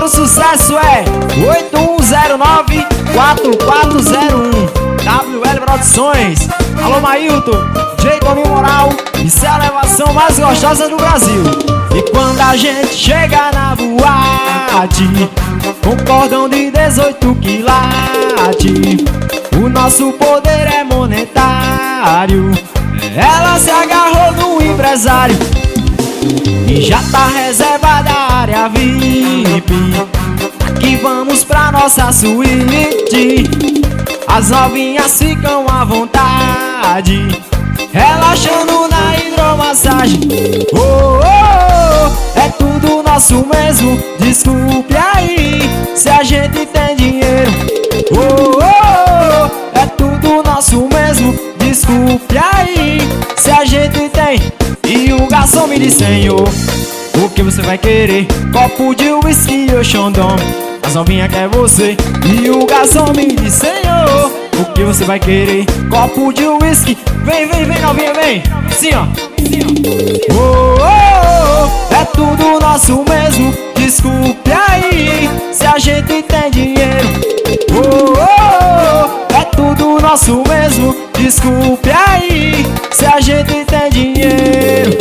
o sucesso é 8109-4401 WL Produções. Alô Mailton, J. Toninho Moral. Isso é a elevação mais gostosa do Brasil. E quando a gente chega na boate, com cordão de 18 quilates, o nosso poder é monetário. Ela se agarrou no empresário e já tá reservada a área VIP. Aqui vamos pra nossa suíte. As novinhas ficam à vontade, relaxando na hidromassagem. Oh, oh, oh, é tudo nosso mesmo. Desculpe aí se a gente tem dinheiro. Oh, oh, oh, é tudo nosso mesmo. Desculpe aí se a gente tem. E o garçom me disse: senhor, o que você vai querer? Copo de whisky ou Xandão? As novinhas quer você. E o garçom me disse: senhor, o que você vai querer? Copo de whisky. Vem, vem, vem novinha, vem. Sim, ó. Oh, oh, oh, é tudo nosso mesmo. Desculpe aí se a gente tem dinheiro. Oh, oh, oh, é tudo nosso mesmo. Desculpe aí se a gente tem dinheiro.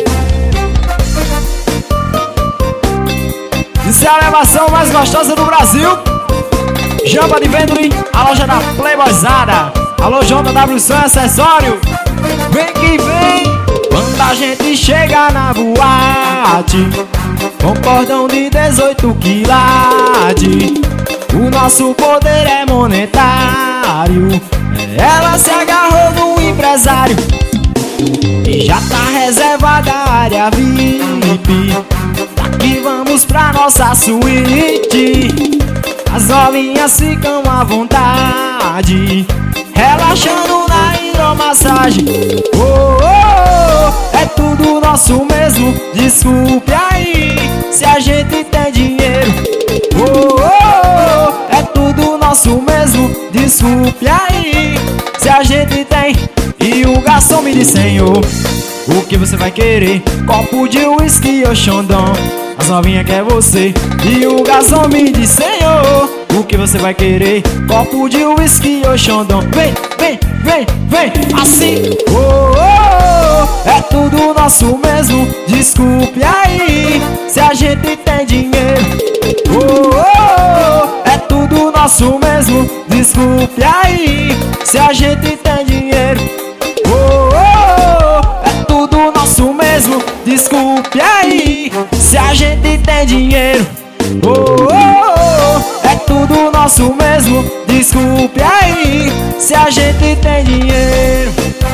Isso é a elevação mais gostosa do Brasil. Jampa de Vendry, a loja da Playboyzada. Alô, JWC Acessório. Vem que vem. Quando a gente chega na boate, com cordão de 18 quilates, o nosso poder é monetário. Ela se agarrou no empresário e já tá reservada a área VIP. Daqui vamos pra nossa suíte. As novinhas ficam à vontade, relaxando na hidromassagem. Oh, oh, oh, é tudo nosso mesmo. Desculpe aí se a gente tem dinheiro. Oh, oh, oh, é tudo nosso mesmo. Desculpe aí se a gente tem. E o garçom me disse: senhor, o que você vai querer? Copo de whisky ou Xandão? As novinhas quer você. E o garçom me disse: senhor, o que você vai querer? Copo de whisky ou Xandão? Vem, vem, vem, vem, assim. Oh, oh, oh, é tudo nosso mesmo. Desculpe aí se a gente tem dinheiro. Oh, oh, oh, é tudo nosso mesmo. Desculpe aí se a gente tem dinheiro. Oh, oh, oh, é tudo nosso mesmo. Desculpe aí se a gente tem dinheiro. Oh, oh, oh, é tudo nosso mesmo. Desculpe aí se a gente tem dinheiro.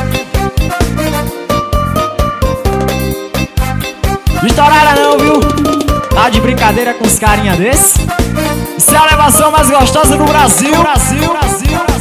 Estourada não, viu? Tá de brincadeira com os carinha desse? Isso é a elevação mais gostosa do Brasil. Brasil, Brasil.